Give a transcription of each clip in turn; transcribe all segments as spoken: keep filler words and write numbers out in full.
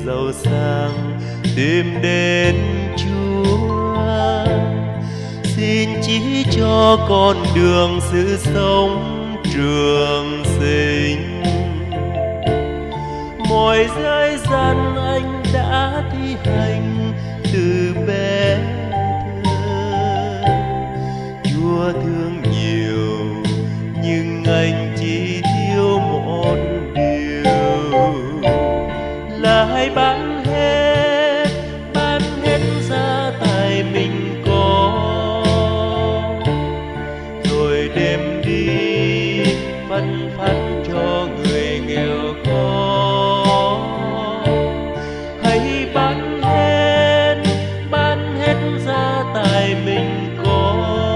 giàu sang tìm đến Chúa. Xin chỉ cho con đường sự sống trường sinh. Mọi giới gian anh đã thi hành từ bé thơ. Chúa thương nhiều nhưng anh chỉ thiếu một điều, là hãy bán hết, bán hết gia tài mình có, rồi đem đi phân phát cho người nghèo khó. Hãy bán hết, bán hết gia tài mình có,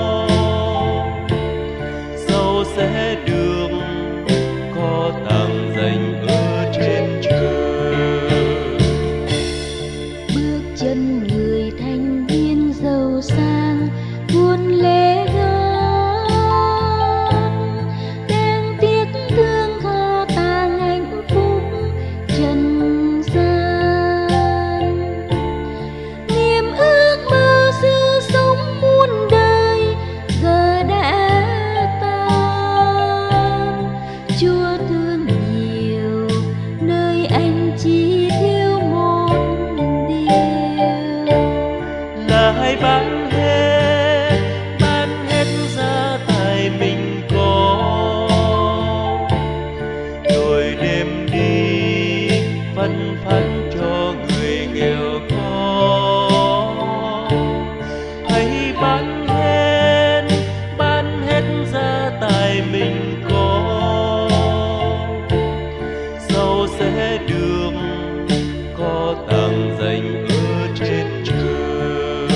giàu sẽ được có tặng dành ở trên trời. Bước chân người thanh niên giàu sang buôn lễ gom, đem tiếc thương kho tàng hạnh phúc trần gian. Niềm ước mơ sự sống muôn đời giờ đã tan. Chúa thương nhiều nơi anh chỉ thiếu một điều, Là hãy bán hết, bán hết gia tài mình có, rồi đem đi phân phát cho người nghèo khó. Hãy bán hết, bán hết gia tài mình có, giàu sẽ được có tặng dành ở trên trời.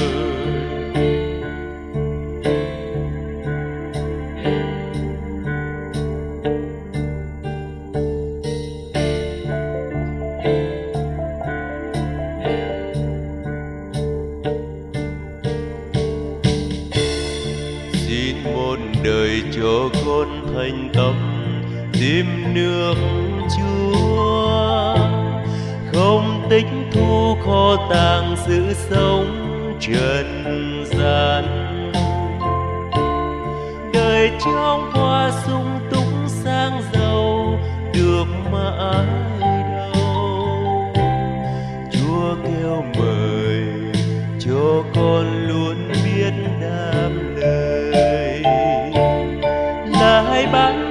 Xin một đời cho con thành tâm tìm nước Chúa, không tích thu kho tàng sự sống trần gian. Đời trong hoa sung túc sang giàu được mãi đâu. Chúa kêu mời cho con luôn biết đáp lời, là hãy bán